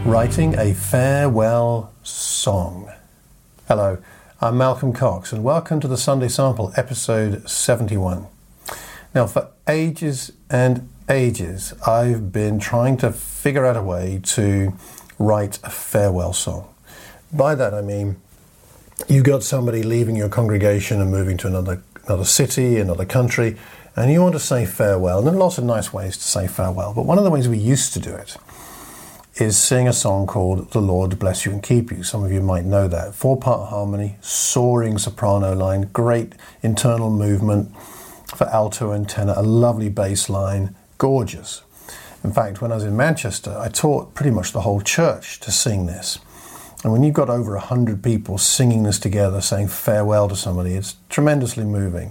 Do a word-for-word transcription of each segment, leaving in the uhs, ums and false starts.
Writing a farewell song. Hello, I'm Malcolm Cox and welcome to the Sunday Sample, episode seventy-one. Now, for ages and ages, I've been trying to figure out a way to write a farewell song. By that I mean, you've got somebody leaving your congregation and moving to another another city, another country, and you want to say farewell. And there are lots of nice ways to say farewell, but one of the ways we used to do it is sing a song called The Lord Bless You and Keep You. Some of you might know that. Four-part harmony, soaring soprano line, great internal movement for alto and tenor, a lovely bass line, gorgeous. In fact, when I was in Manchester, I taught pretty much the whole church to sing this. And when you've got over a hundred people singing this together, saying farewell to somebody, it's tremendously moving.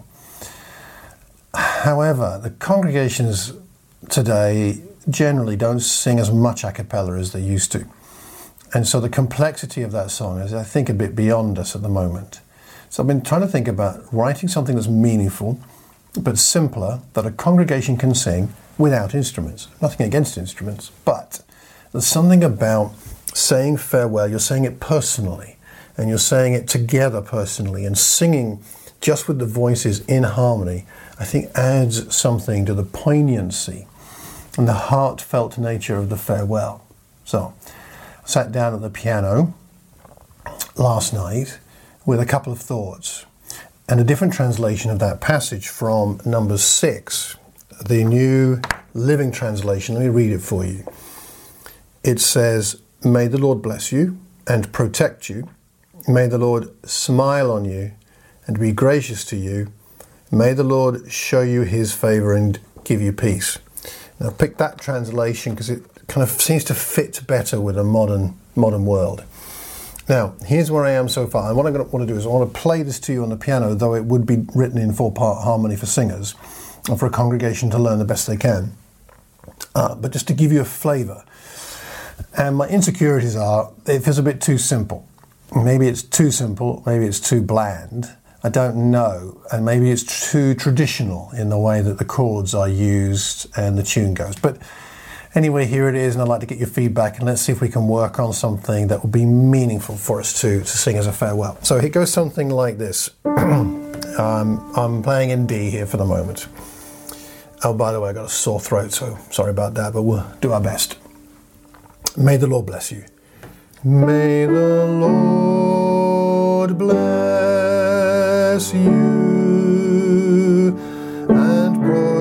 However, the congregations today generally don't sing as much a cappella as they used to. And so the complexity of that song is, I think, a bit beyond us at the moment. So I've been trying to think about writing something that's meaningful, but simpler, that a congregation can sing without instruments. Nothing against instruments, but there's something about saying farewell, you're saying it personally, and you're saying it together personally, and singing just with the voices in harmony, I think adds something to the poignancy and the heartfelt nature of the farewell. So, I sat down at the piano last night with a couple of thoughts and a different translation of that passage from Numbers six, the New Living Translation. Let me read it for you. It says, "May the Lord bless you and protect you. May the Lord smile on you and be gracious to you. May the Lord show you his favor and give you peace." Now, I've picked that translation because it kind of seems to fit better with a modern modern world. Now, here's where I am so far. And what I'm going to want to do is I want to play this to you on the piano, though it would be written in four-part harmony for singers and for a congregation to learn the best they can. Uh, but just to give you a flavour. And my insecurities are, it feels a bit too simple. Maybe it's too simple, maybe it's too bland. I don't know, and maybe it's too traditional in the way that the chords are used and the tune goes. But anyway, here it is, and I'd like to get your feedback, and let's see if we can work on something that will be meaningful for us to, to sing as a farewell. So it goes something like this. um, I'm playing in D here for the moment. Oh, by the way, I got a sore throat, so sorry about that, but we'll do our best. May the Lord bless you. May the Lord bless you and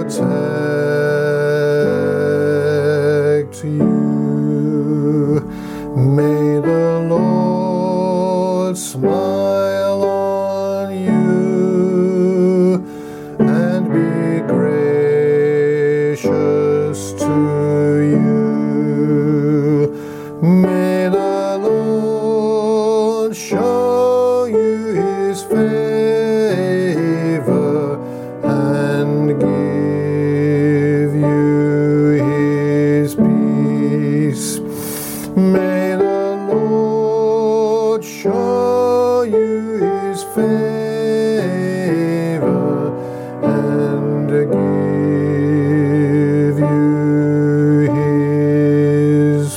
protect you. May the Lord smile on you and be gracious to you. May the Lord show you his favor and give you his peace. May the Lord show you his favor and give you his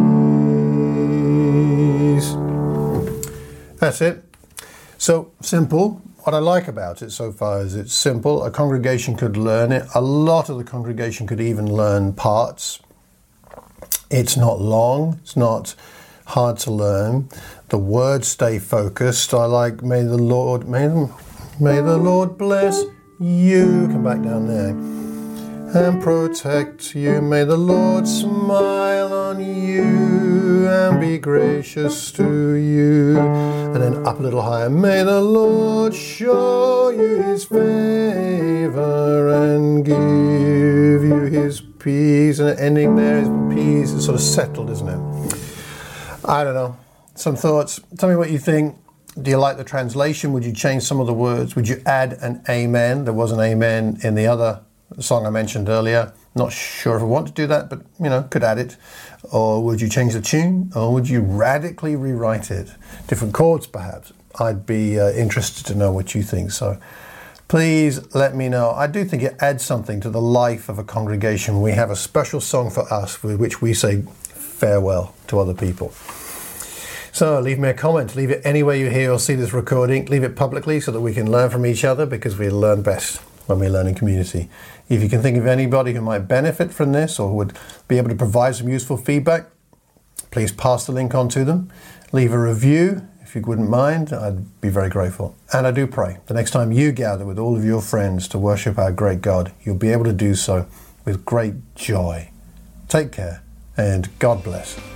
peace. That's it. So simple. What I like about it so far is it's simple. A congregation could learn it. A lot of the congregation could even learn parts. It's not long. It's not hard to learn. The words stay focused. I like, may the Lord, may, may the Lord bless you. Come back down there. And protect you. May the Lord smile on you and be gracious to you. And then up a little higher. May the Lord show you his favor and give you his peace. And the ending there is peace. It's sort of settled, isn't it? I don't know. Some thoughts. Tell me what you think. Do you like the translation? Would you change some of the words? Would you add an amen? There was an amen in the other song I mentioned earlier. Not sure if I want to do that, but, you know, could add it. Or would you change the tune? Or would you radically rewrite it? Different chords, perhaps. I'd be uh, interested to know what you think. So please let me know. I do think it adds something to the life of a congregation. We have a special song for us, with which we say farewell to other people. So leave me a comment, leave it anywhere you hear or see this recording, leave it publicly so that we can learn from each other, because we learn best when we learn in community. If you can think of anybody who might benefit from this or would be able to provide some useful feedback, please pass the link on to them. Leave a review if you wouldn't mind. I'd be very grateful. And I do pray the next time you gather with all of your friends to worship our great God, you'll be able to do so with great joy. Take care and God bless.